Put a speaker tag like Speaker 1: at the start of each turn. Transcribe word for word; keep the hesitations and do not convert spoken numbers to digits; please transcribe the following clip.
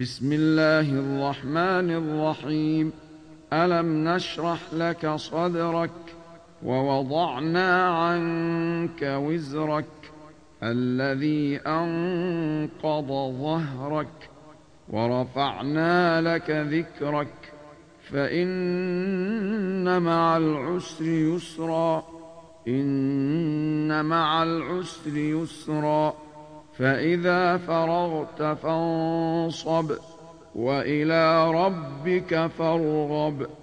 Speaker 1: بسم الله الرحمن الرحيم. ألم نشرح لك صدرك ووضعنا عنك وزرك الذي أنقض ظهرك ورفعنا لك ذكرك فإن مع العسر يسرا إن مع العسر يسرا فإذا فرغت فانصب وإلى ربك فارغب.